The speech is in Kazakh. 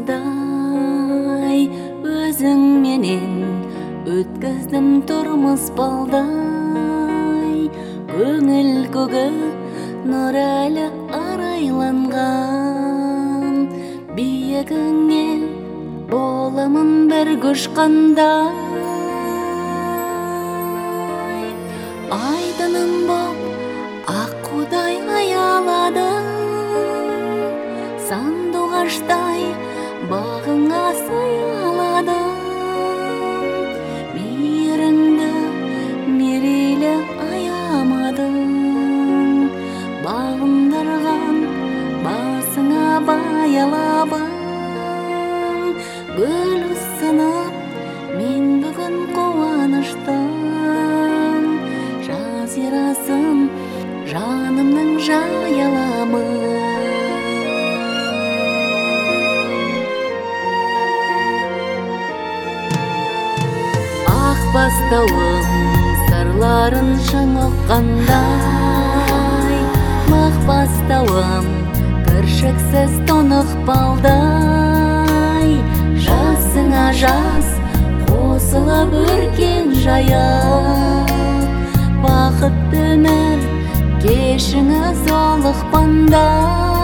балдай, өзің менен өткіздім тұрмыс балдай. Көңіл көгі нұр әлі арайланған, биігіңе боламын бір күш қандай. Айдыным боп аққудай аяладың, сандуғаштай бағыңа саяладың. Мейіріңді мерейлі аямадың, бағындырған басыңа баялабың. Гүл ұсынып мен бүгін қуаныштың, жазирасын жанымның жаяламы. Ақ бастауым сырларын шың ұққандай, мақ бастауым кіршіксіз тұнық балдай. Жасыңа жас қосылып өркен жайып, бақытты өмір кешіңіз ол ықпандай.